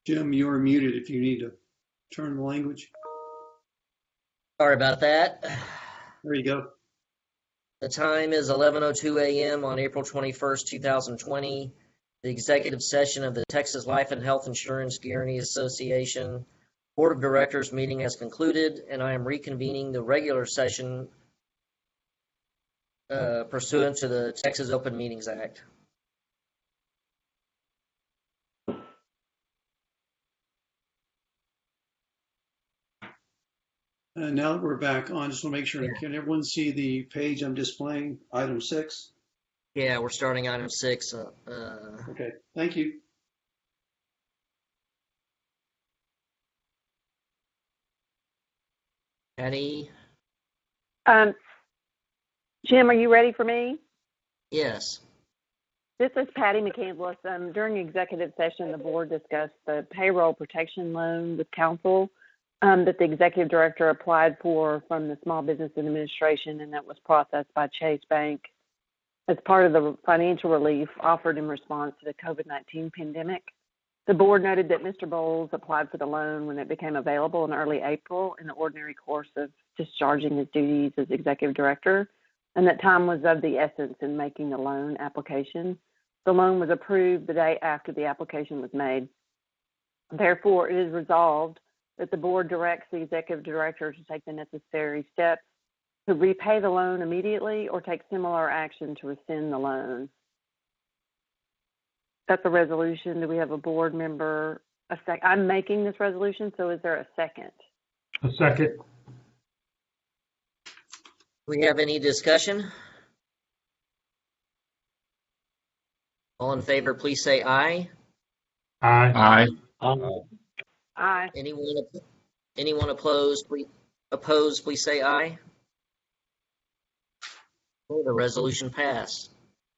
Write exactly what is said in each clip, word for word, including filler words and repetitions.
Jim, you are muted if you need to turn the language. Sorry about that. There you go. The time is eleven oh two a m on April twenty-first, two thousand twenty. The executive session of the Texas Life and Health Insurance Guarantee Association Board of Directors meeting has concluded, and I am reconvening the regular session uh, pursuant to the Texas Open Meetings Act. Uh, now that we're back on, just want to make sure, Yeah. Can everyone see the page I'm displaying, item six? Yeah, we're starting item six. Uh, uh, Okay, thank you. Patty? Um, Jim, are you ready for me? Yes. This is Patty McCandless. Um, during executive session, the board discussed the payroll protection loan with counsel um, that the executive director applied for from the Small Business Administration, and that was processed by Chase Bank as part of the financial relief offered in response to the COVID nineteen pandemic. The board noted that Mister Bowles applied for the loan when it became available in early April in the ordinary course of discharging his duties as executive director, and that time was of the essence in making the loan application. The loan was approved the day after the application was made. Therefore, it is resolved that the board directs the executive director to take the necessary steps to repay the loan immediately or take similar action to rescind the loan. That's a resolution. Do we have a board member? A sec- I'm making this resolution, so is there a second? A second. Do we have any discussion? All in favor, please say aye. Aye. Aye. Aye. Anyone, anyone opposed, please, opposed, please say aye. Okay, the resolution passed.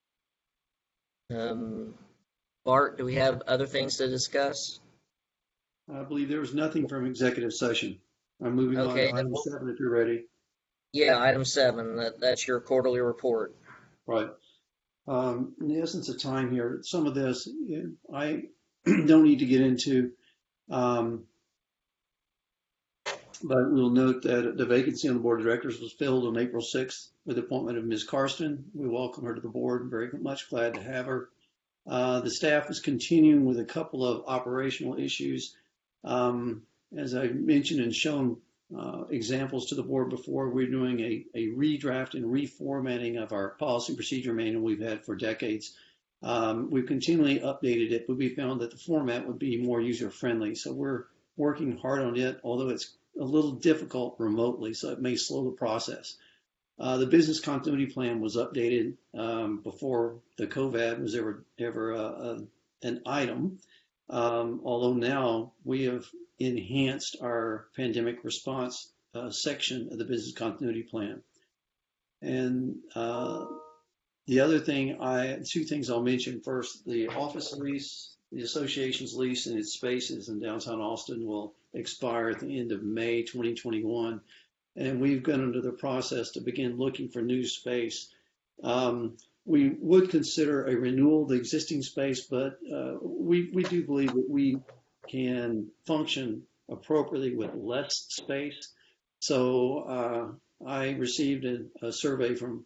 Um, Bart, do we have other things to discuss? I believe there was nothing from executive session. I'm moving Okay, on to then item we'll- seven if you're ready. Yeah, item seven, that, that's your quarterly report. Right. Um, in the essence of time here, some of this I don't need to get into, um, but we'll note that the vacancy on the board of directors was filled on April sixth with the appointment of Miz Karsten. We welcome her to the board. Very much glad to have her. Uh, the staff is continuing with a couple of operational issues. Um, as I mentioned and shown uh, examples to the board before, we're doing a, a redraft and reformatting of our policy procedure manual we've had for decades. Um, we've continually updated it, but we found that the format would be more user-friendly. So we're working hard on it, although it's a little difficult remotely, so it may slow the process. Uh, the business continuity plan was updated um, before the COVID was ever ever uh, uh, an item. Um, although now we have enhanced our pandemic response uh, section of the business continuity plan. And uh, the other thing, I two things I'll mention first: the office lease, the association's lease and its spaces in downtown Austin will expire at the end of May twenty twenty-one. And we've gone into the process to begin looking for new space. Um, we would consider a renewal of the existing space, but uh, we, we do believe that we can function appropriately with less space. So uh, I received a, a survey from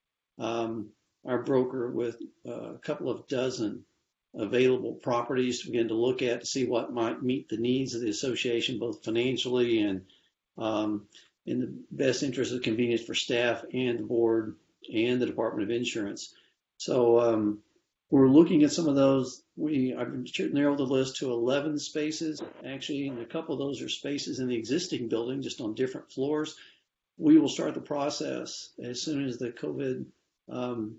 um, our broker with a couple of dozen available properties to begin to look at to see what might meet the needs of the association, both financially and um, in the best interest of convenience for staff and the board and the Department of Insurance. So um, we're looking at some of those. We I've narrowed the list to eleven spaces. Actually, and a couple of those are spaces in the existing building, just on different floors. We will start the process as soon as the COVID um,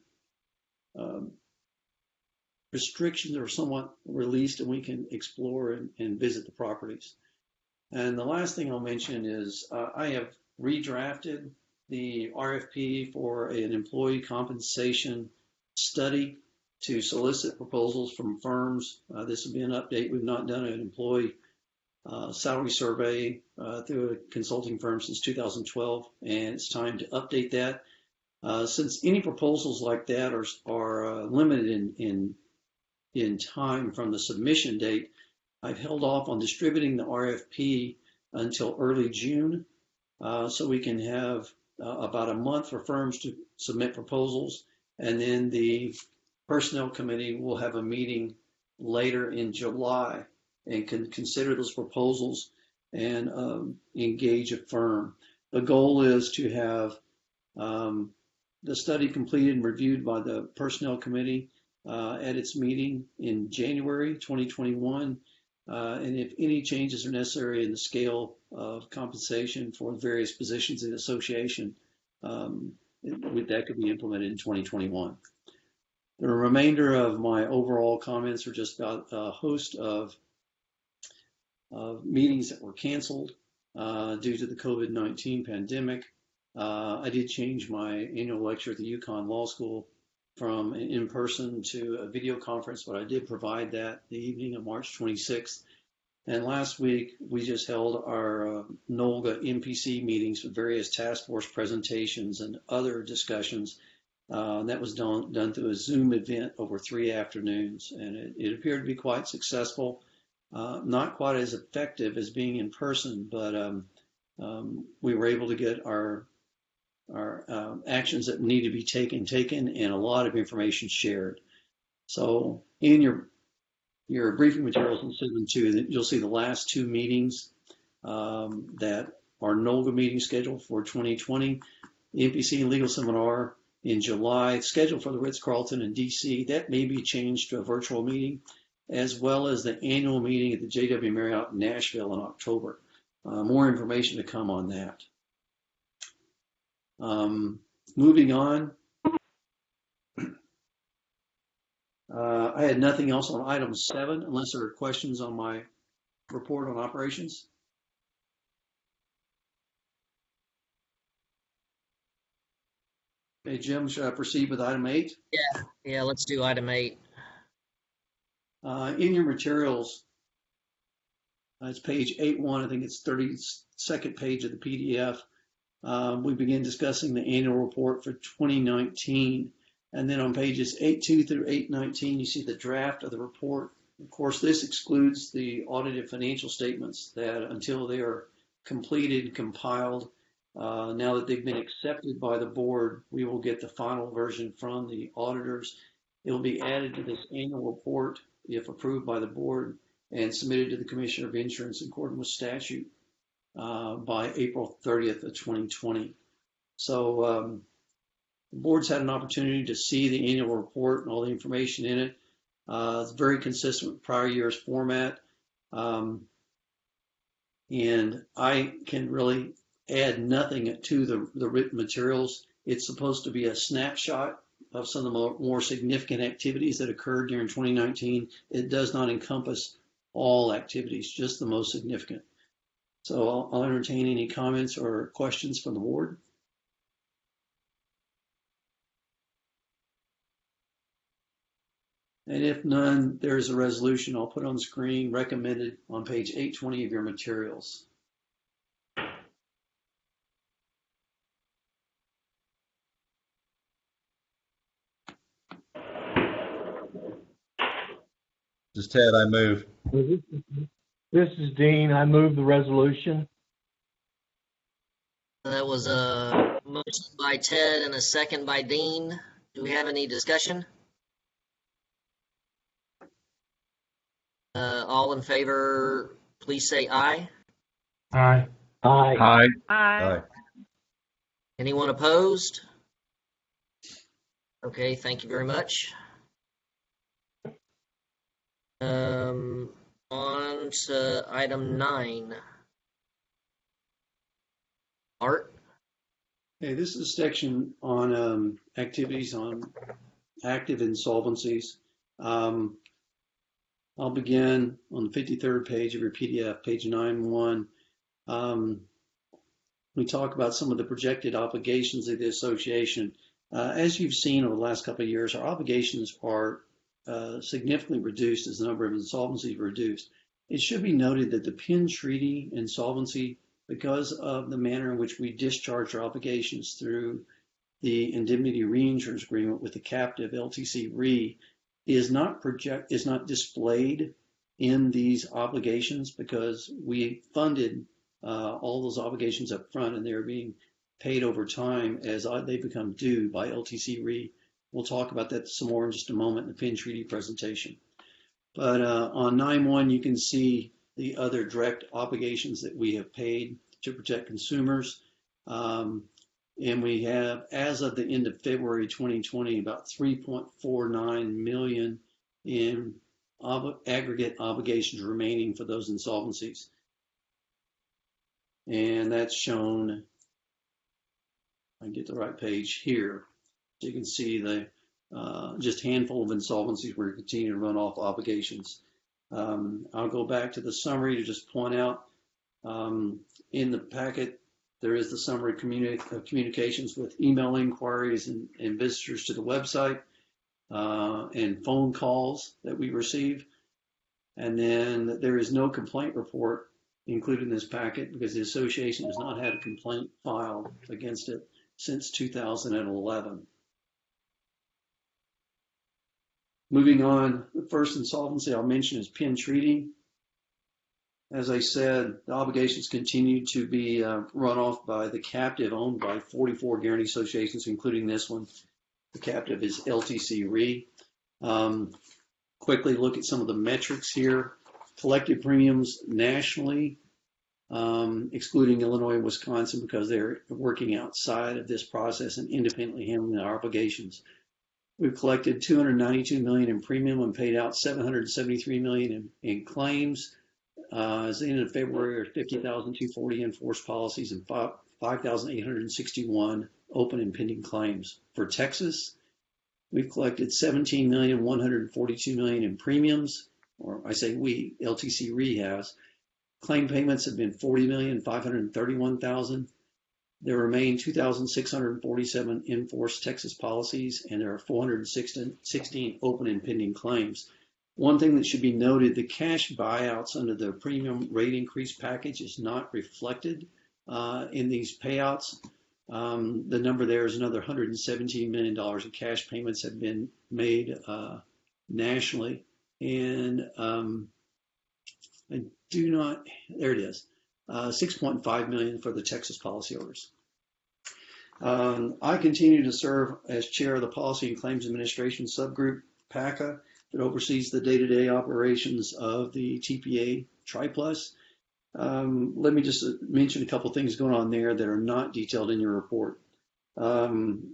um, restrictions are somewhat released and we can explore and, and visit the properties. And the last thing I'll mention is uh, I have redrafted the R F P for an employee compensation study to solicit proposals from firms. Uh, this will be an update. We've not done an employee uh, salary survey uh, through a consulting firm since two thousand twelve, and it's time to update that. Uh, since any proposals like that are, are uh, limited in, in, in time from the submission date, I've held off on distributing the R F P until early June, uh, so we can have uh, about a month for firms to submit proposals, and then the Personnel Committee will have a meeting later in July and can consider those proposals and um, engage a firm. The goal is to have um, the study completed and reviewed by the Personnel Committee uh, at its meeting in January twenty twenty-one. Uh, and if any changes are necessary in the scale of compensation for various positions in the association, um, it, that could be implemented in twenty twenty-one. The remainder of my overall comments are just about a host of, of meetings that were canceled uh, due to the COVID nineteen pandemic. Uh, I did change my annual lecture at the UConn Law School from in-person to a video conference, but I did provide that the evening of March twenty-sixth. And last week, we just held our uh, NOLGA M P C meetings with various task force presentations and other discussions. Uh, and that was done, done through a Zoom event over three afternoons, and it, it appeared to be quite successful. Uh, not quite as effective as being in person, but um, um, we were able to get our our um, actions that need to be taken taken and a lot of information shared. So in your your briefing materials in seven two, you'll see the last two meetings um, that are NOLGA meeting scheduled for twenty twenty. The M P C and legal seminar in July, scheduled for the Ritz-Carlton in D C. That may be changed to a virtual meeting, as well as the annual meeting at the J W Marriott in Nashville in October. Uh, more information to come on that. Um, moving on, uh, I had nothing else on item seven, unless there are questions on my report on operations. Okay, Jim, should I proceed with item eight? Yeah, yeah, let's do item eight. Uh, in your materials, uh, it's page eight one, I think it's thirty-second page of the P D F. Um, we begin discussing the annual report for twenty nineteen. And then on pages eight two through eight nineteen, you see the draft of the report. Of course, this excludes the audited financial statements that until they are completed, compiled, uh, now that they've been accepted by the board, we will get the final version from the auditors. It will be added to this annual report if approved by the board and submitted to the Commissioner of Insurance in accordance with statute uh, by April thirtieth of twenty twenty. So um, the board's had an opportunity to see the annual report and all the information in it. Uh, it's very consistent with prior year's format. Um, and I can really add nothing to the, the written materials. It's supposed to be a snapshot of some of the more, more significant activities that occurred during twenty nineteen. It does not encompass all activities, just the most significant. So I'll, I'll entertain any comments or questions from the board. And if none, there's a resolution I'll put on the screen recommended on page eight twenty of your materials. This is Ted, I move. This is Dean. I move the resolution. That was a motion by Ted and a second by Dean. Do we have any discussion? Uh, all in favor, please say aye. Aye. Aye. Aye. Aye. Anyone opposed? Okay, thank you very much. Um, on to item nine. Art? Okay, this is a section on um, activities on active insolvencies. Um, I'll begin on the fifty-third page of your P D F, page nine one. Um, we talk about some of the projected obligations of the association. Uh, as you've seen over the last couple of years, our obligations are uh, significantly reduced as the number of insolvencies reduced. It should be noted that the Penn Treaty insolvency, because of the manner in which we discharge our obligations through the indemnity reinsurance agreement with the captive L T C Re, is not project is not displayed in these obligations because we funded uh, all those obligations up front, and they're being paid over time as they become due by L T C Re. We'll talk about that some more in just a moment in the Penn Treaty presentation. But uh, on nine one, you can see the other direct obligations that we have paid to protect consumers. Um, and we have, as of the end of February twenty twenty, about three point four nine million in ob- aggregate obligations remaining for those insolvencies. And that's shown, I can get the right page here. So you can see the uh, just handful of insolvencies where we continue to run off obligations. Um, I'll go back to the summary to just point out um, in the packet, there is the summary communi- of communications with email inquiries and, and visitors to the website uh, and phone calls that we receive. And then there is no complaint report included in this packet because the association has not had a complaint filed against it since two thousand eleven. Moving on, the first insolvency I'll mention is Penn Treaty. As I said, the obligations continue to be uh, run off by the captive owned by forty-four guarantee associations, including this one. The captive is L T C Re. Um, quickly look at some of the metrics here. Collected premiums nationally, um, excluding Illinois and Wisconsin because they're working outside of this process and independently handling their obligations. We've collected two hundred ninety-two million dollars in premium and paid out seven hundred seventy-three million dollars in, in claims. Uh, as the end of February, fifty thousand two hundred forty enforced policies and five thousand eight hundred sixty-one open and pending claims. For Texas, we've collected seventeen million one hundred forty-two million dollars in premiums, or I say we, L T C Re has. Claim payments have been forty million five hundred thirty-one thousand. There remain two thousand six hundred forty-seven enforced Texas policies, and there are four hundred sixteen open and pending claims. One thing that should be noted, the cash buyouts under the premium rate increase package is not reflected uh, in these payouts. Um, the number there is another one hundred seventeen million dollars in cash payments have been made uh, nationally. And um, I do not, there it is, uh, six point five million dollars for the Texas policyholders. Um, I continue to serve as chair of the Policy and Claims Administration subgroup, PACA, that oversees the day-to-day operations of the T P A TriPlus. Um, let me just mention a couple things going on there that are not detailed in your report. Um,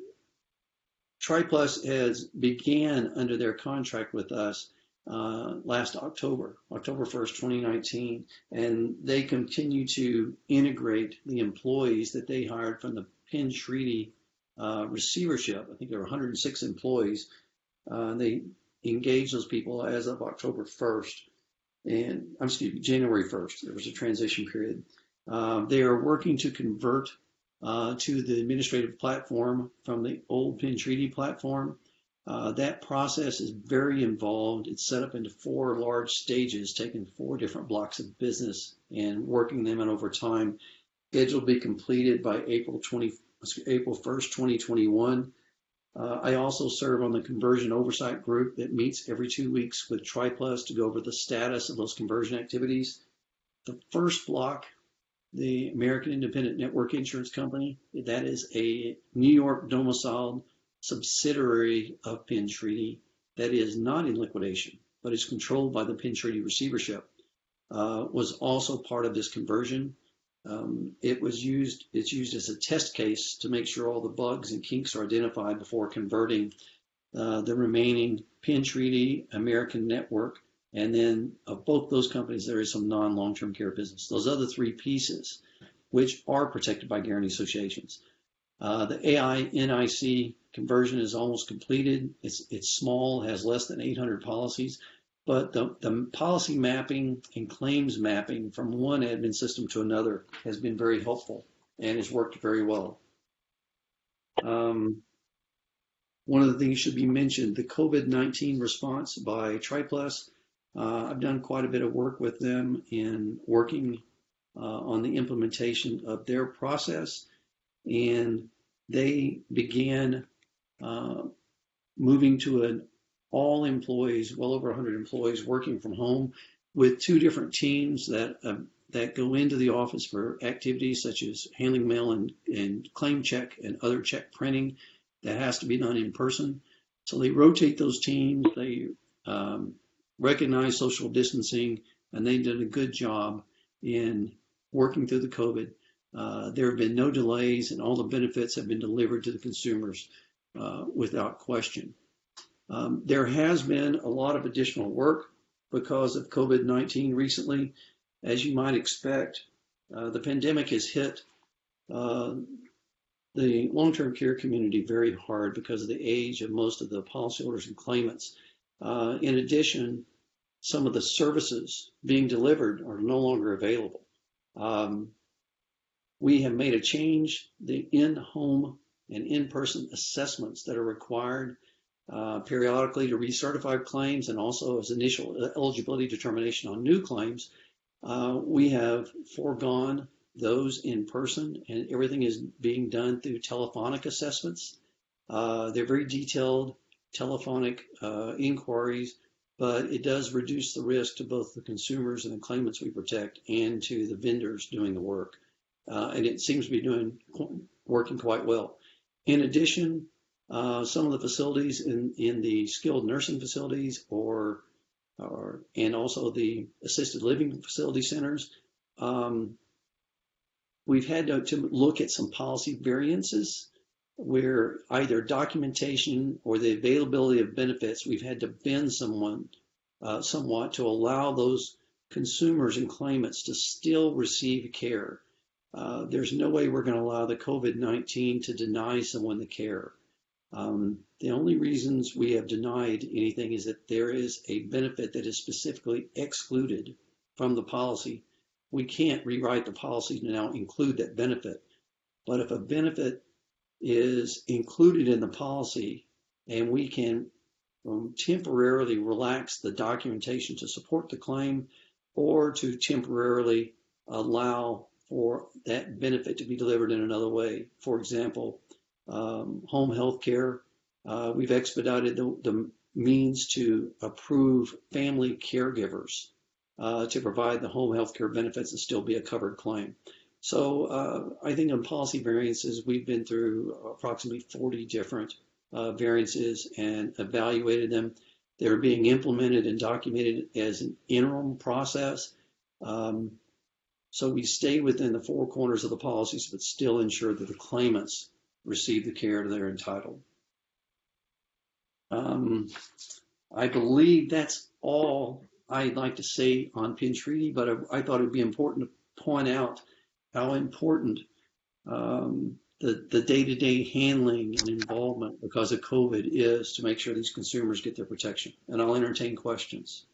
TriPlus has began under their contract with us uh, last October, October first, twenty nineteen, and they continue to integrate the employees that they hired from the Penn Treaty uh, receivership. I think there were one hundred six employees. Uh, they engage those people as of October first, and I'm excuse me, January first. There was a transition period. Uh, they are working to convert uh, to the administrative platform from the old Penn Treaty platform. Uh, that process is very involved. It's set up into four large stages, taking four different blocks of business and working them in over time. Schedule will be completed by April twentieth, April first, twenty twenty-one. Uh, I also serve on the conversion oversight group that meets every two weeks with TriPlus to go over the status of those conversion activities. The first block, the American Independent Network Insurance Company, that is a New York domiciled subsidiary of Penn Treaty that is not in liquidation, but is controlled by the Penn Treaty receivership, uh, was also part of this conversion. Um, it was used, it's used as a test case to make sure all the bugs and kinks are identified before converting uh, the remaining Penn Treaty, American Network, and then of both those companies, there is some non-long-term care business. Those other three pieces, which are protected by guarantee associations. Uh, the A I N I C conversion is almost completed. It's, it's small, has less than eight hundred policies. But the, the policy mapping and claims mapping from one admin system to another has been very helpful and has worked very well. Um, one of the things should be mentioned, the COVID nineteen response by TriPlus. Uh, I've done quite a bit of work with them in working uh, on the implementation of their process, and they began uh, moving to an all employees, well over one hundred employees working from home. with two different teams that uh, that go into the office for activities such as handling mail and, and claim check and other check printing that has to be done in person. So they rotate those teams. They um, recognize social distancing, and they did a good job in working through the COVID. Uh, there have been no delays, and all the benefits have been delivered to the consumers uh, without question. Um, there has been a lot of additional work because of COVID nineteen recently. As you might expect, uh, the pandemic has hit uh, the long-term care community very hard because of the age of most of the policyholders and claimants. Uh, in addition, some of the services being delivered are no longer available. Um, we have made a change. The in-home and in-person assessments that are required uh, periodically to recertify claims and also as initial eligibility determination on new claims, uh, we have foregone those in person, and everything is being done through telephonic assessments. Uh, they're very detailed telephonic uh, inquiries, but it does reduce the risk to both the consumers and the claimants we protect and to the vendors doing the work. Uh, and it seems to be doing working quite well. In addition, uh, some of the facilities in, in the skilled nursing facilities or, or and also the assisted living facility centers, um, we've had to, to look at some policy variances where either documentation or the availability of benefits, we've had to bend someone uh, somewhat to allow those consumers and claimants to still receive care. Uh, there's no way we're going to allow the COVID nineteen to deny someone the care. Um, the only reasons we have denied anything is that there is a benefit that is specifically excluded from the policy. We can't rewrite the policy to now include that benefit. But if a benefit is included in the policy and we can um, temporarily relax the documentation to support the claim or to temporarily allow for that benefit to be delivered in another way. For example, um, home health care, uh, we've expedited the, the means to approve family caregivers uh, to provide the home health care benefits and still be a covered claim. So uh, I think on policy variances, we've been through approximately forty different uh, variances and evaluated them. They're being implemented and documented as an interim process. Um, so we stay within the four corners of the policies, but still ensure that the claimants receive the care they're entitled. Um, I believe that's all I'd like to say on Penn Treaty, but I, I thought it would be important to point out how important um, the, the day-to-day handling and involvement because of COVID is to make sure these consumers get their protection. And I'll entertain questions.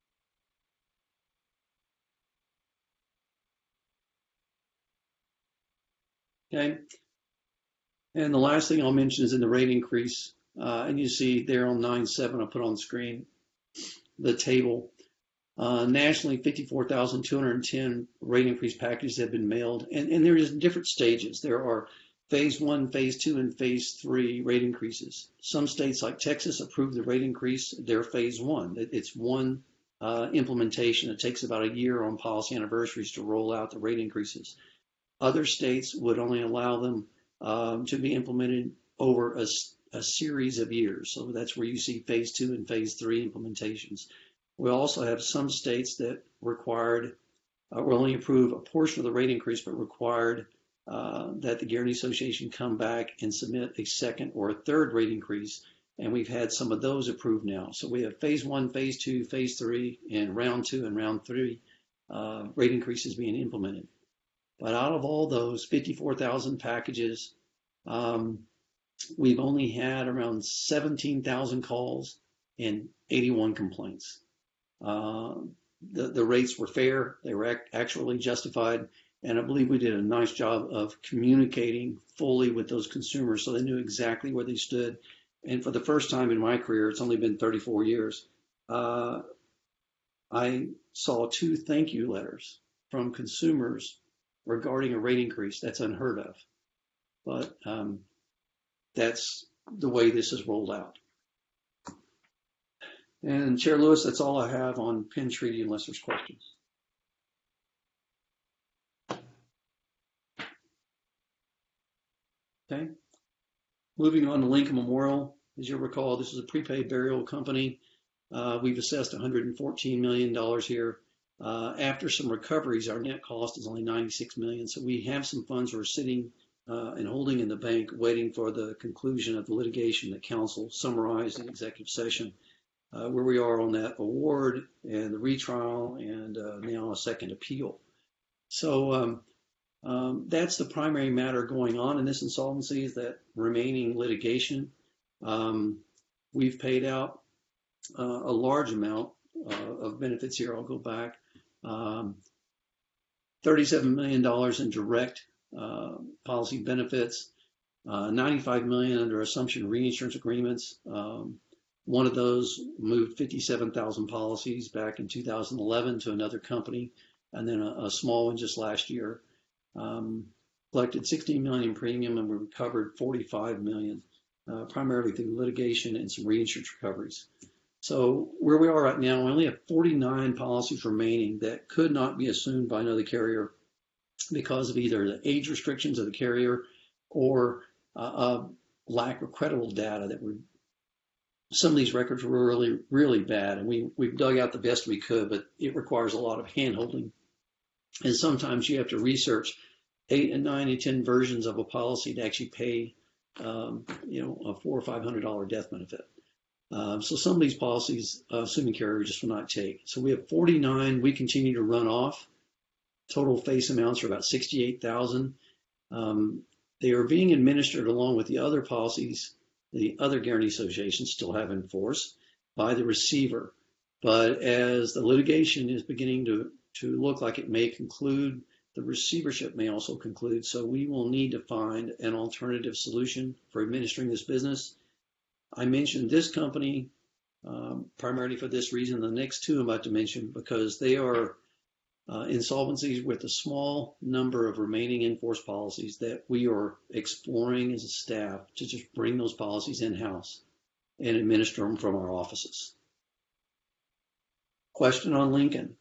Okay. And the last thing I'll mention is in the rate increase. Uh, and you see there on nine seven, I'll put on the screen the table. Uh, nationally, fifty-four thousand two hundred ten rate increase packages have been mailed, and, and there is different stages. There are phase one, phase two, and phase three rate increases. Some states like Texas approved the rate increase, they're phase one. It's one uh, implementation. It takes about a year on policy anniversaries to roll out the rate increases. Other states would only allow them um, to be implemented over a, a series of years. So that's where you see phase two and phase three implementations. We also have some states that required, uh, will only approve a portion of the rate increase, but required uh, that the Guarantee Association come back and submit a second or a third rate increase. And we've had some of those approved now. So we have phase one, phase two, phase three, and round two and round three uh, rate increases being implemented. But out of all those fifty-four thousand packages, um, we've only had around seventeen thousand calls and eighty-one complaints. Uh, the, the rates were fair, they were act actually justified, and I believe we did a nice job of communicating fully with those consumers so they knew exactly where they stood. And for the first time in my career, it's only been thirty-four years, uh, I saw two thank you letters from consumers regarding a rate increase. That's unheard of, but um, that's the way this is rolled out. And Chair Lewis, that's all I have on Penn Treaty unless there's questions. Okay. Moving on to Lincoln Memorial. As you recall, this is a prepaid burial company. Uh, we've assessed one hundred fourteen million dollars here. Uh, after some recoveries, our net cost is only ninety-six million dollars. So we have some funds we're sitting uh, and holding in the bank, waiting for the conclusion of the litigation that counsel summarized in executive session, uh, where we are on that award and the retrial and uh, now a second appeal. So um, um, that's the primary matter going on in this insolvency, is that remaining litigation. Um, we've paid out uh, a large amount uh, of benefits here. I'll go back. Um, thirty-seven million dollars in direct uh, policy benefits, uh, ninety-five million dollars under assumption reinsurance agreements. Um, one of those moved fifty-seven thousand policies back in two thousand eleven to another company, and then a, a small one just last year. Um, collected sixteen million dollars in premium, and we recovered forty-five million dollars, uh, primarily through litigation and some reinsurance recoveries. So where we are right now, we only have forty-nine policies remaining that could not be assumed by another carrier because of either the age restrictions of the carrier or uh, a lack of credible data. That were some of these records were really, really bad, and we we've dug out the best we could, but it requires a lot of hand-holding, and sometimes you have to research eight and nine and ten versions of a policy to actually pay, um, you know, a four or five hundred dollar death benefit. Um, so some of these policies, uh, assuming carrier just will not take. So we have forty-nine. We continue to run off. Total face amounts are about sixty-eight thousand. Um, they are being administered along with the other policies the other guarantee associations still have in force by the receiver. But as the litigation is beginning to, to look like it may conclude, the receivership may also conclude. So we will need to find an alternative solution for administering this business. I mentioned this company um, primarily for this reason. The next two I'm about to mention, because they are uh, insolvencies with a small number of remaining in-force policies that we are exploring as a staff to just bring those policies in-house and administer them from our offices. Question on Lincoln.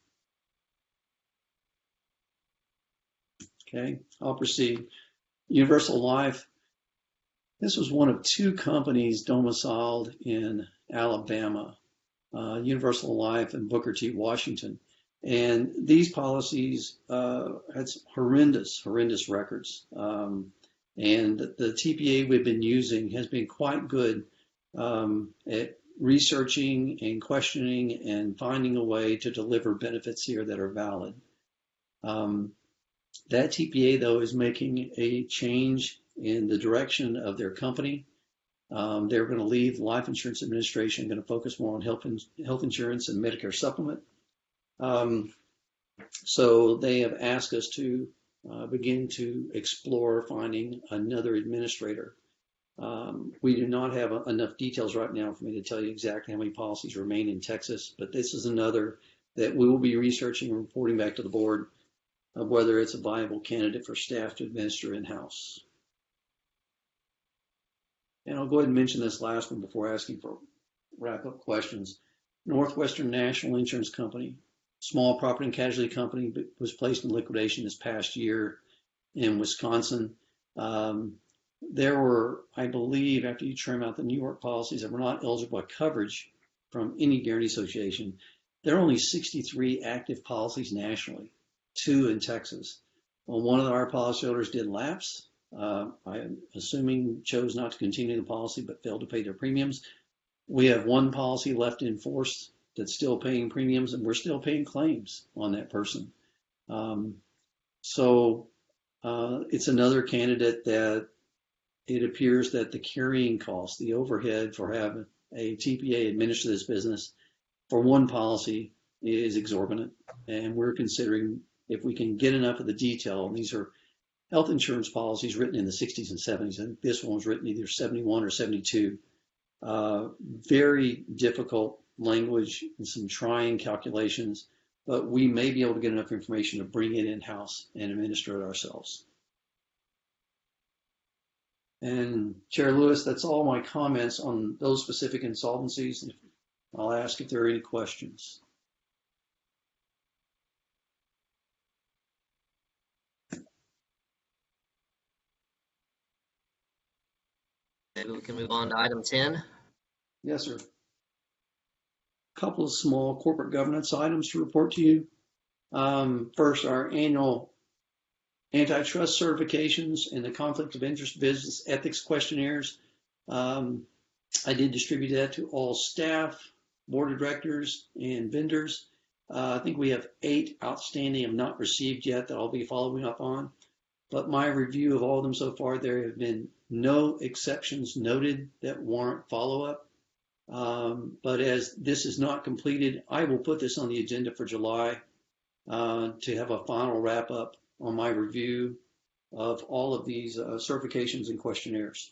Okay, I'll proceed. Universal Life. This was one of two companies domiciled in Alabama, uh, Universal Life and Booker T. Washington. And these policies uh, had some horrendous, horrendous records. Um, and the T P A we've been using has been quite good um, at researching and questioning and finding a way to deliver benefits here that are valid. Um, that T P A, though, is making a change in the direction of their company. Um, they're going to leave the Life Insurance Administration, going to focus more on health, in, health insurance and Medicare supplement. Um, so they have asked us to uh, begin to explore finding another administrator. Um, we do not have a, enough details right now for me to tell you exactly how many policies remain in Texas, but this is another that we will be researching and reporting back to the board of whether it's a viable candidate for staff to administer in-house. And I'll go ahead and mention this last one before asking for wrap-up questions. Northwestern National Insurance Company, small property and casualty company, but was placed in liquidation this past year in Wisconsin. Um, there were, I believe, after you trim out the New York policies that were not eligible for coverage from any guarantee association, there are only sixty-three active policies nationally, two in Texas. Well, one of our policyholders did lapse. Uh, I'm assuming chose not to continue the policy but failed to pay their premiums. We have one policy left in force that's still paying premiums, and we're still paying claims on that person. Um, so uh, it's another candidate that it appears that the carrying cost, the overhead for having a T P A administer this business for one policy is exorbitant. And we're considering if we can get enough of the detail, and these are health insurance policies written in the sixties and seventies. I think this one was written either seventy-one or seventy-two. Uh, very difficult language and some trying calculations, but we may be able to get enough information to bring it in-house and administer it ourselves. And Chair Lewis, that's all my comments on those specific insolvencies. I'll ask if there are any questions. Maybe we can move on to item ten. Yes, sir. Couple of small corporate governance items to report to you. Um, first, our annual antitrust certifications and the conflict of interest business ethics questionnaires. Um, I did distribute that to all staff, board of directors, and vendors. Uh, I think we have eight outstanding and not received yet that I'll be following up on. But my review of all of them so far, there have been no exceptions noted that warrant follow-up. Um, but as this is not completed, I will put this on the agenda for July uh, to have a final wrap-up on my review of all of these uh, certifications and questionnaires.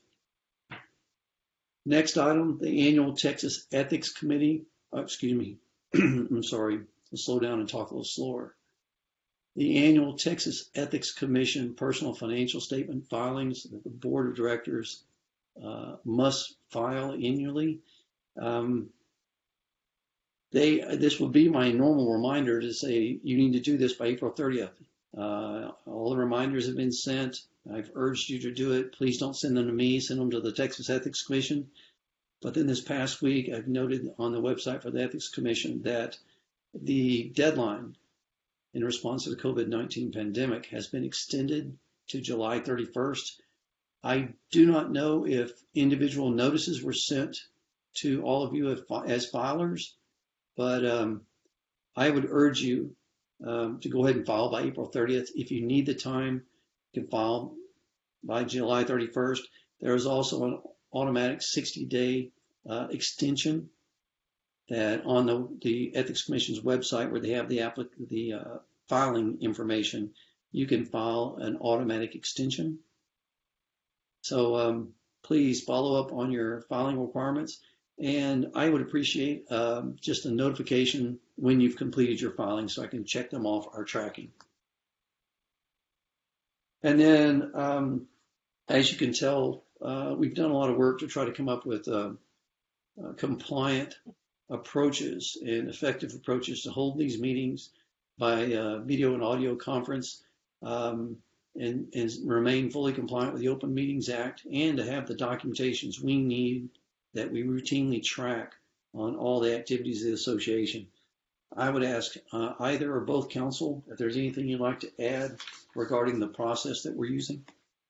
Next item, the annual Texas Ethics Committee, oh, excuse me, I'm sorry, I'll slow down and talk a little slower. The annual Texas Ethics Commission personal financial statement filings that the board of directors uh, must file annually. Um, they, this would be my normal reminder to say you need to do this by April thirtieth. Uh, all the reminders have been sent. I've urged you to do it. Please don't send them to me. Send them to the Texas Ethics Commission. But then this past week, I've noted on the website for the Ethics Commission that the deadline in response to the COVID nineteen pandemic has been extended to July thirty-first. I do not know if individual notices were sent to all of you as filers, but um, I would urge you um, to go ahead and file by April thirtieth. If you need the time, you can file by July thirty-first. There is also an automatic sixty day uh, extension that on the, the Ethics Commission's website where they have the, applic- the uh, filing information, you can file an automatic extension. So um, please follow up on your filing requirements. And I would appreciate um, just a notification when you've completed your filing so I can check them off our tracking. And then, um, as you can tell, uh, we've done a lot of work to try to come up with uh, uh, compliant approaches and effective approaches to hold these meetings by uh, video and audio conference um, and, and remain fully compliant with the Open Meetings Act, and to have the documentations we need that we routinely track on all the activities of the association. I would ask uh, either or both counsel if there's anything you'd like to add regarding the process that we're using.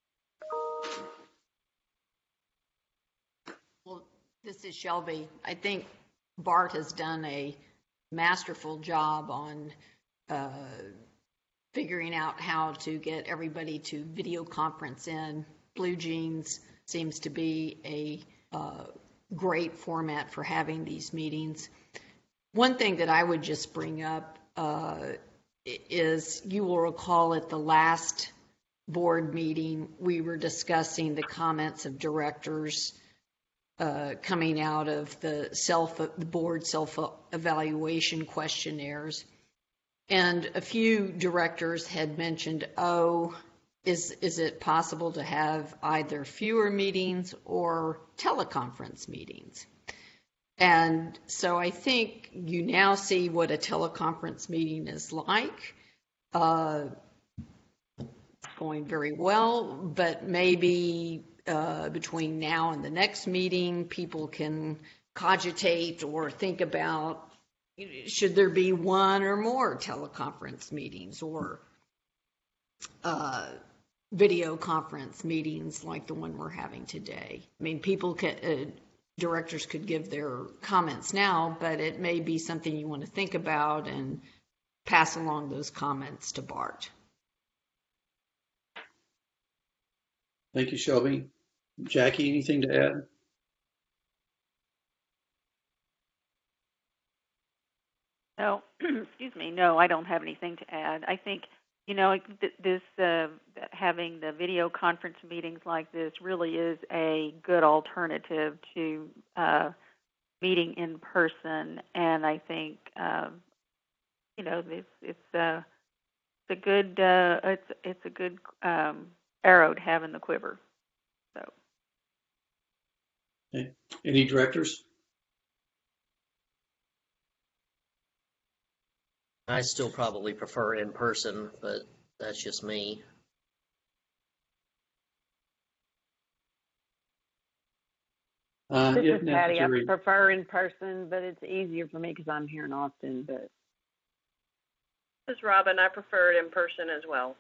Well, this is Shelby. I think Bart has done a masterful job on uh, figuring out how to get everybody to video conference in. Blue Jeans seems to be a uh, great format for having these meetings. One thing that I would just bring up uh, is, you will recall at the last board meeting, we were discussing the comments of directors uh, coming out of the self, the board self-evaluation questionnaires. And a few directors had mentioned, oh, is, is it possible to have either fewer meetings or teleconference meetings? And so I think you now see what a teleconference meeting is like. Uh, it's going very well, but maybe uh, between now and the next meeting, people can cogitate or think about, should there be one or more teleconference meetings or uh, video conference meetings like the one we're having today. I mean, people can, uh, directors could give their comments now, but it may be something you want to think about and pass along those comments to Bart. Thank you, Shelby. Jackie, anything to add? No, excuse me. No, I don't have anything to add. I think, you know, this uh, having the video conference meetings like this really is a good alternative to uh, meeting in person, and I think, uh, you know, it's it's, uh, it's a good uh, it's it's a good um, arrow to have in the quiver. So, Okay. Any directors? I still probably prefer in person, but that's just me. Uh, This if is Patty. I necessary, prefer in person, but it's easier for me because I'm here in Austin. But This is Robin. I prefer it in person as well.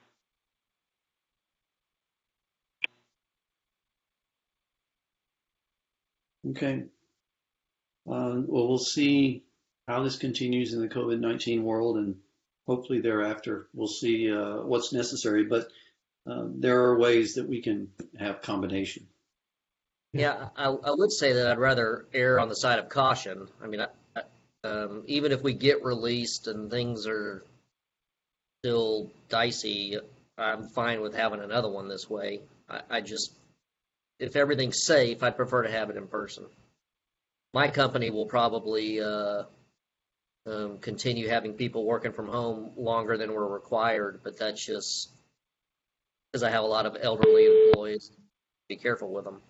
okay. Uh, well, we'll see how this continues in the COVID nineteen world, and hopefully thereafter we'll see uh, what's necessary. But uh, there are ways that we can have combination. Yeah, I, I would say that I'd rather err on the side of caution. I mean, I, I, um, even if we get released and things are still dicey, I'm fine with having another one this way. I, I just, if everything's safe, I'd prefer to have it in person. My company will probably uh, um, continue having people working from home longer than we're required, but that's just because I have a lot of elderly employees. Be careful with them.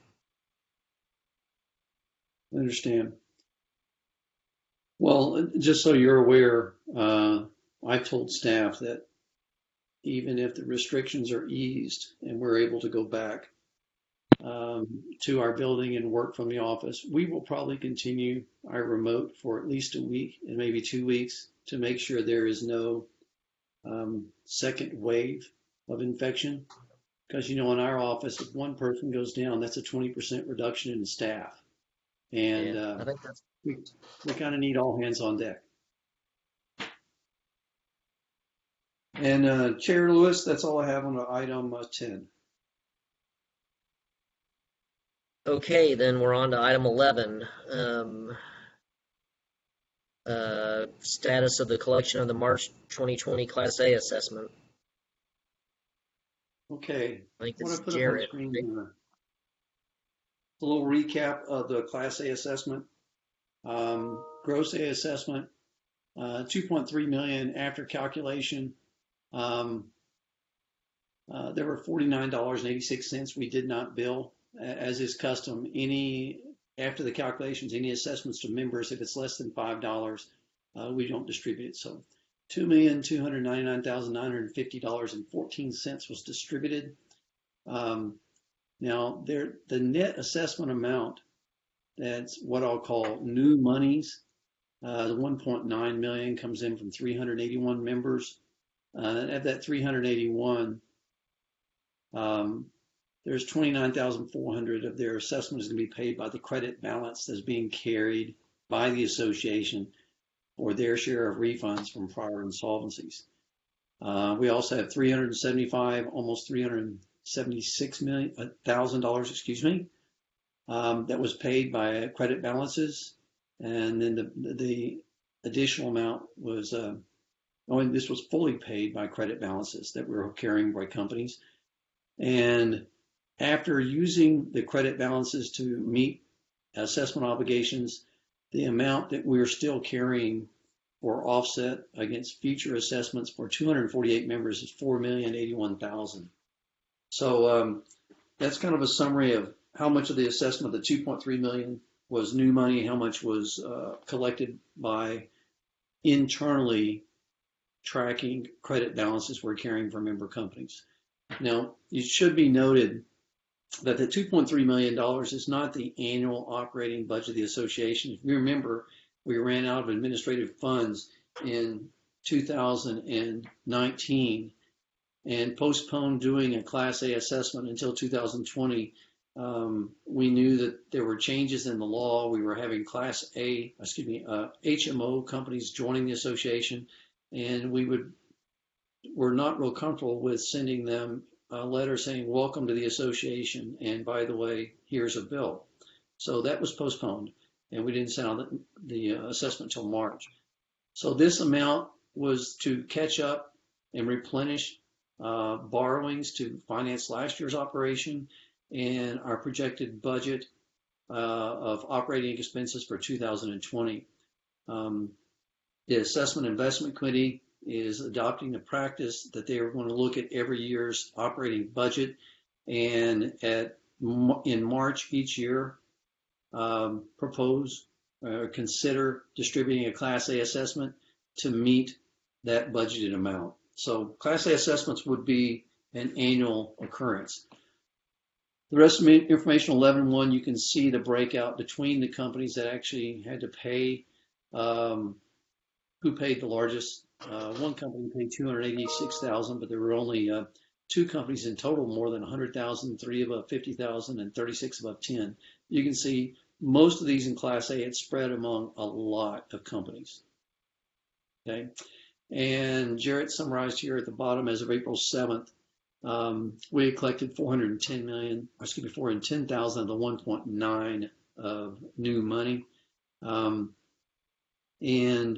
I understand. Well, just so you're aware, uh, I've told staff that even if the restrictions are eased and we're able to go back um, to our building and work from the office, we will probably continue our remote for at least a week and maybe two weeks to make sure there is no um, second wave of infection. Because, you know, in our office, if one person goes down, that's a twenty percent reduction in staff. And Yeah, uh, I think that's we, we kind of need all hands on deck. And uh, Chair Lewis, that's all I have on item uh, ten. okay. Then we're on to item eleven. Um, uh, status of the collection of the March twenty twenty Class A assessment. Okay, I think I want it's to put up on the Jared. screen uh, a little recap of the Class A assessment. Um, gross A assessment, uh, two point three million dollars after calculation. Um, uh, there were forty-nine dollars and eighty-six cents we did not bill, as is custom. Any after the calculations, any assessments to members, if it's less than five dollars, uh, we don't distribute it. So two million two hundred ninety-nine thousand nine hundred fifty dollars and fourteen cents was distributed. Um, now, there, the net assessment amount, that's what I'll call new monies. Uh, the one point nine million comes in from three hundred eighty-one members. Uh, of that three hundred eighty-one, um, there's twenty-nine thousand four hundred of their assessment is going to be paid by the credit balance that's being carried by the association for their share of refunds from prior insolvencies. Uh, we also have three hundred seventy-five, almost three hundred seventy-six million thousand dollars, excuse me, um, that was paid by credit balances, and then the the additional amount was. Uh, Oh, and this was fully paid by credit balances that were carrying by companies. And after using the credit balances to meet assessment obligations, the amount that we're still carrying for offset against future assessments for two hundred forty-eight members is four million eighty-one thousand. So um, that's kind of a summary of how much of the assessment of the two point three million was new money, how much was uh, collected by internally tracking credit balances we're carrying for member companies. Now, it should be noted that the two point three million dollars is not the annual operating budget of the association. If you remember, we ran out of administrative funds in two thousand nineteen and postponed doing a Class A assessment until two thousand twenty. Um, we knew that there were changes in the law. We were having Class A, excuse me, uh, H M O companies joining the association. And we would, we're not real comfortable with sending them a letter saying, welcome to the association, and by the way, here's a bill. So that was postponed, and we didn't send out the, the uh, assessment until March. So this amount was to catch up and replenish uh, borrowings to finance last year's operation and our projected budget uh, of operating expenses for two thousand twenty. Um, The Assessment Investment Committee is adopting a practice that they are going to look at every year's operating budget, and at in March each year um, propose or consider distributing a Class A assessment to meet that budgeted amount. So Class A assessments would be an annual occurrence. The rest of the information, eleven one, you can see the breakout between the companies that actually had to pay, um, who paid the largest. Uh, one company paid two hundred eighty-six thousand dollars, but there were only uh, two companies in total more than one hundred thousand dollars, three above fifty thousand dollars, and thirty-six above ten. You can see most of these in Class A, it's spread among a lot of companies. Okay, and Jarrett summarized here at the bottom as of April seventh, um, we had collected four hundred ten million, or excuse me, four hundred ten thousand of the one point nine of new money. Um, and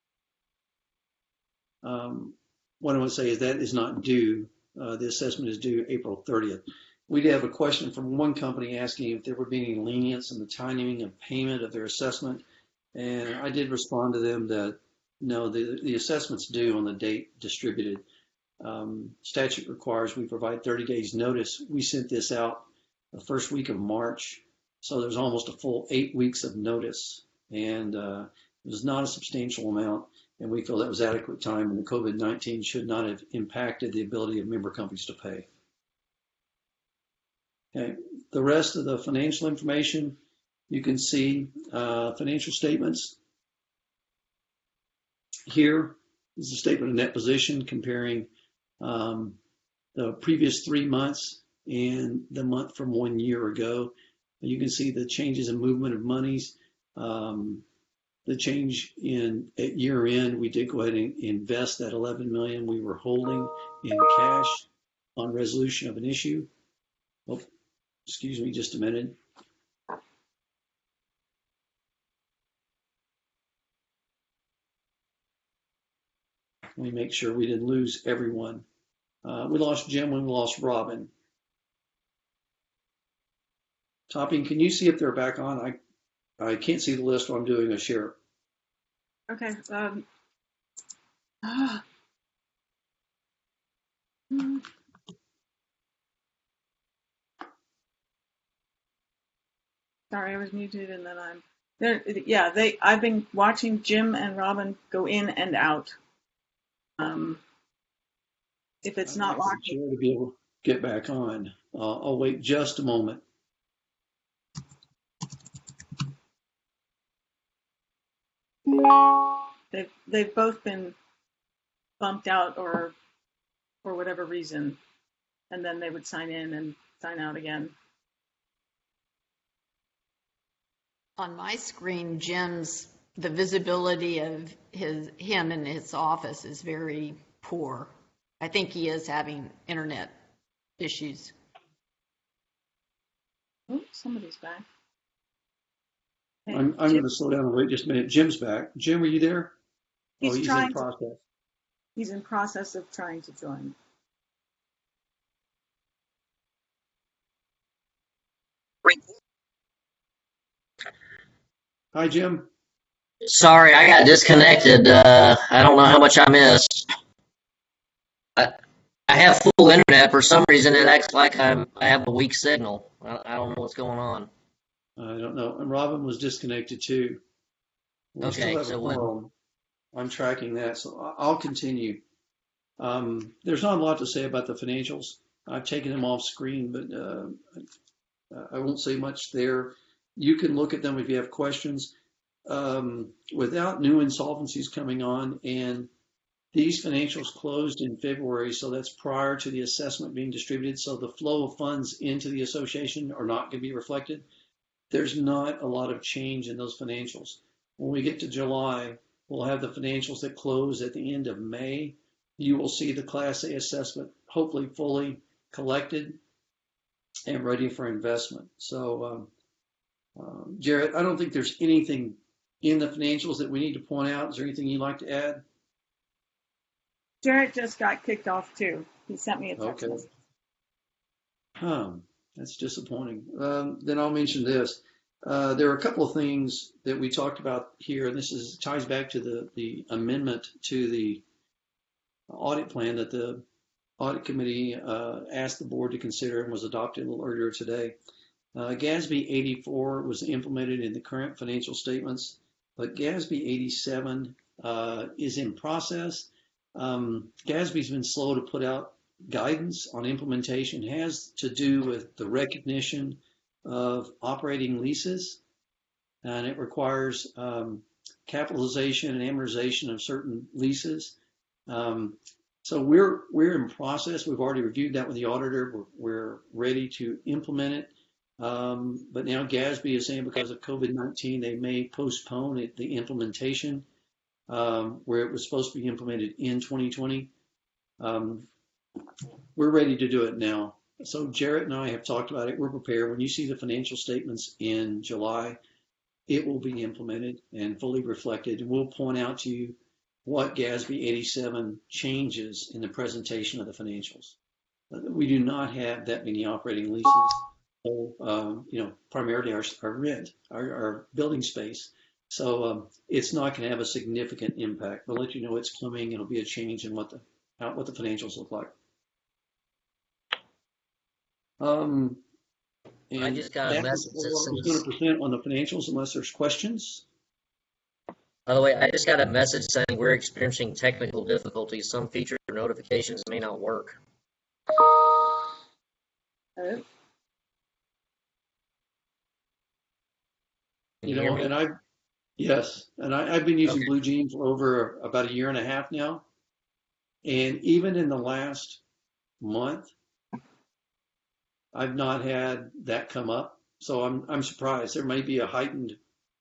um, what I want to say is that is not due. Uh, the assessment is due April thirtieth. We did have a question from one company asking if there would be any lenience in the timing of payment of their assessment. And I did respond to them that no, the, the assessment's due on the date distributed. Um, statute requires we provide thirty days notice. We sent this out the first week of March. So there's almost a full eight weeks of notice. And uh, it was not a substantial amount. And we feel that was adequate time, and the COVID nineteen should not have impacted the ability of member companies to pay. Okay, the rest of the financial information, you can see uh, financial statements. Here is a statement of net position comparing um, the previous three months and the month from one year ago. You can see the changes in movement of monies. Um, the change in at year end, we did go ahead and invest that eleven million we were holding in cash on resolution of an issue. Oh, excuse me, just a minute. Let me make sure we didn't lose everyone. Uh, we lost Jim and we lost Robin. Topping, can you see if they're back on? I I can't see the list while I'm doing a share. Okay. Um, ah. Hmm. Sorry, I was muted and then I'm there. Yeah, they. I've been watching Jim and Robin go in and out. Um, if it's not locked, Sure to be able to get back on. Uh, I'll wait just a moment. they've they've both been bumped out or for whatever reason, and then they would sign in and sign out again. On my screen, Jim's, the visibility of his him in his office is very poor. I think he is having internet issues. Oh, somebody's back. Hey, I'm, I'm Jim, going to slow down and wait just a minute. Jim's back. Jim, are you there? he's oh, he's trying in to, process. he's in process of trying to join. Hi, Jim. Sorry, I got disconnected. Uh, I don't know how much I missed. I, I have full internet. For some reason, it acts like I'm, I have a weak signal. I, I don't know what's going on. I don't know. And Robin was disconnected too. We Okay, still have so a when- forum. I'm tracking that, so I- I'll continue. Um, there's not a lot to say about the financials. I've taken them off screen, but uh, I won't say much there. You can look at them if you have questions. Um, without new insolvencies coming on, and these financials closed in February, so that's prior to the assessment being distributed, so the flow of funds into the association are not going to be reflected. There's not a lot of change in those financials. When we get to July, we'll have the financials that close at the end of May. You will see the Class A assessment hopefully fully collected and ready for investment. So, um, um, Jarrett, I don't think there's anything in the financials that we need to point out. Is there anything you'd like to add? Jarrett just got kicked off too. He sent me a text Okay. message. Um, that's disappointing. Um, then I'll mention this. Uh, there are a couple of things that we talked about here, and this is ties back to the, the amendment to the audit plan that the audit committee uh, asked the board to consider and was adopted a little earlier today. Uh, GASB eighty-four was implemented in the current financial statements, but GASB eighty-seven uh, is in process. Um, GASB's been slow to put out guidance on implementation. It has to do with the recognition of operating leases, and it requires um, capitalization and amortization of certain leases. Um, so we're we're in process. We've already reviewed that with the auditor. We're, we're ready to implement it. Um, but now GASB is saying because of COVID nineteen, they may postpone it, the implementation, um, where it was supposed to be implemented in twenty twenty. Um, we're ready to do it now. So Jarrett and I have talked about it. We're prepared. When you see the financial statements in July, it will be implemented and fully reflected. And we'll point out to you what GASB eighty-seven changes in the presentation of the financials. We do not have that many operating leases. So, um, you know, primarily our, our rent, our, our building space. So um, it's not going to have a significant impact. We'll let you know it's coming. It'll be a change in what the how, what the financials look like. Um, and I just got a that message that was says, one hundred percent on the financials unless there's questions. by the way, I just got a message saying we're experiencing technical difficulties. Some features or notifications may not work. Oh, Can You you know, hear me? and I, yes, and I, I've been using Okay. Blue Jean for over about a year and a half now. And even in the last month, I've not had that come up. So I'm, I'm surprised. There may be a heightened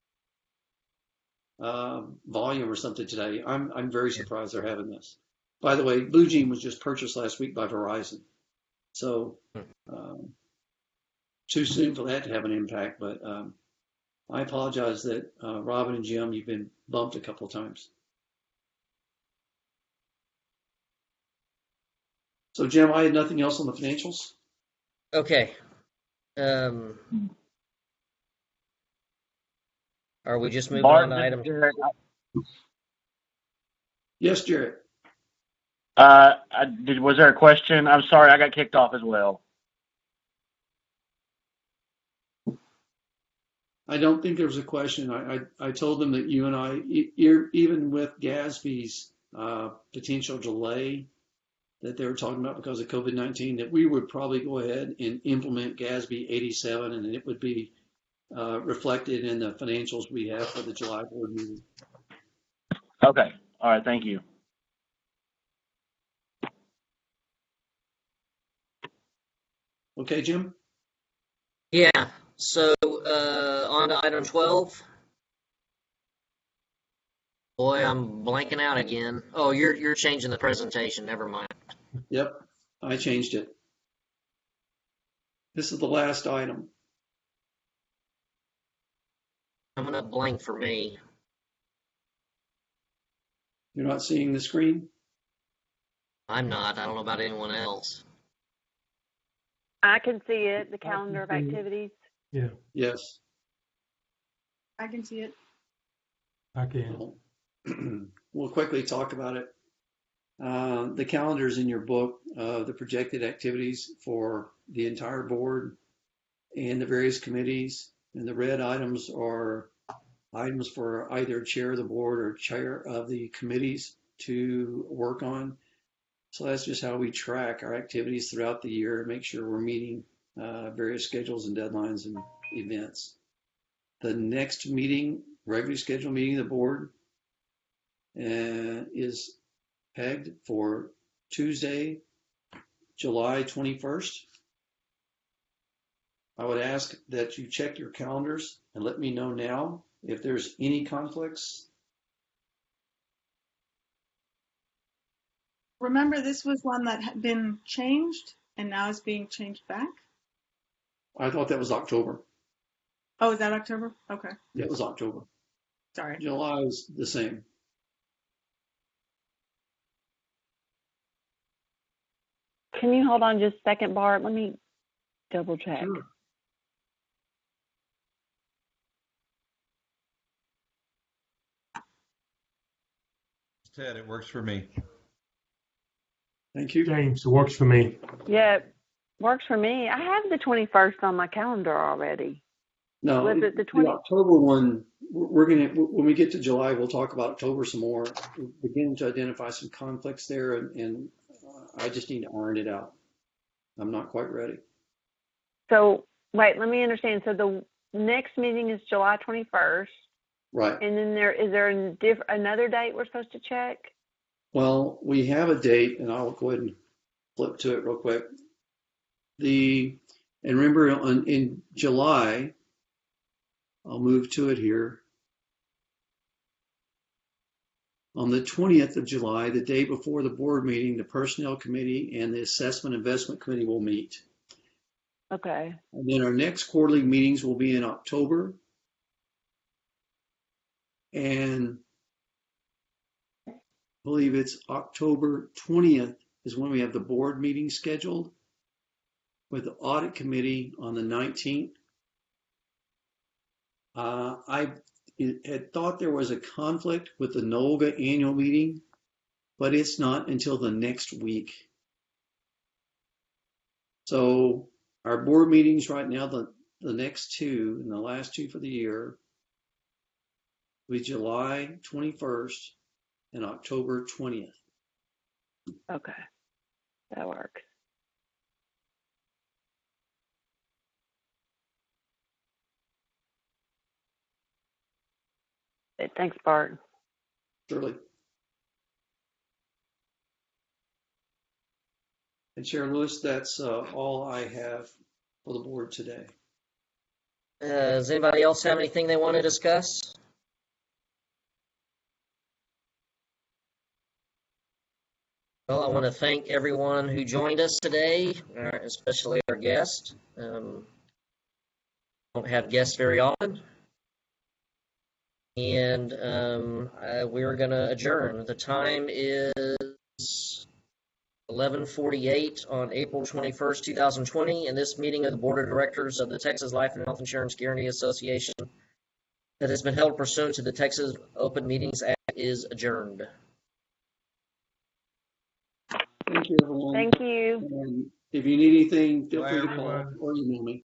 uh, volume or something today. I'm, I'm very surprised they're having this. By the way, Blue Jean was just purchased last week by Verizon. So um, too soon for that to have an impact, but um, I apologize that uh, Robin and Jim, you've been bumped a couple of times. So Jim, I had nothing else on the financials. Okay. Um, are we just moving Bart, on to this is item? Jared. Yes, Jarrett. Uh, I, did, was there a question? I'm sorry, I got kicked off as well. I don't think there was a question. I, I, I told them that you and I, e- even with GASB's uh, potential delay that they were talking about because of COVID nineteen, that we would probably go ahead and implement GASB eighty-seven, and it would be uh, reflected in the financials we have for the July board meeting. Okay. All right. Thank you. Okay, Jim? Yeah. So uh, on to item twelve. Boy, I'm blanking out again. Oh, you're you're changing the presentation. Never mind. Yep, I changed it. This is the last item. Coming up blank for me. You're not seeing the screen? I'm not. I don't know about anyone else. I can see it, the can calendar of see it. activities. Yeah, Yes. I can see it. I can. We'll quickly talk about it. Uh, the calendar is in your book, uh, the projected activities for the entire board and the various committees. And the red items are items for either chair of the board or chair of the committees to work on. So that's just how we track our activities throughout the year to make sure we're meeting uh, various schedules and deadlines and events. The next meeting, regularly scheduled meeting of the board, uh, is pegged for Tuesday, July twenty-first. I would ask that you check your calendars and let me know now if there's any conflicts. Remember, this was one that had been changed and now is being changed back? I thought that was October. Oh, is that October? Okay. Yeah, it was October. Sorry. July is the same. Can you hold on just a second, Bart? Let me double check. Sure. Ted, it works for me. Thank you. James, it works for me. Yeah, it works for me. I have the twenty-first on my calendar already. No, Was it the twenty? October one, we're we're gonna, when we get to July, we'll talk about October some more. We're beginning to identify some conflicts there, and, and uh, I just need to iron it out. I'm not quite ready. So, wait, let me understand. So the next meeting is July twenty-first, Right. and then there, is there a diff, another date we're supposed to check? Well, we have a date, and I'll go ahead and flip to it real quick. The, and remember, on, in July, I'll move to it here. On the twentieth of July, the day before the board meeting, the Personnel Committee and the Assessment Investment Committee will meet. Okay. And then our next quarterly meetings will be in October. And I believe it's October twentieth is when we have the board meeting scheduled with the Audit Committee on the nineteenth. Uh, I had thought there was a conflict with the NOLGA annual meeting, but it's not until the next week. So our board meetings right now, the, the next two and the last two for the year, will be July twenty-first and October twentieth. Okay. That works. Okay, thanks, Bart. Surely. And Chair Lewis, that's uh, all I have for the board today. Uh, does anybody else have anything they want to discuss? Well, I want to thank everyone who joined us today, uh, especially our guest. Um, don't have guests very often. And um, uh, we're going to adjourn. The time is eleven forty-eight on April twenty-first, two thousand twenty, and this meeting of the Board of Directors of the Texas Life and Health Insurance Guarantee Association that has been held pursuant to the Texas Open Meetings Act is adjourned. Thank you, everyone. Thank you. And if you need anything, feel Bye, free to call everyone. or email me.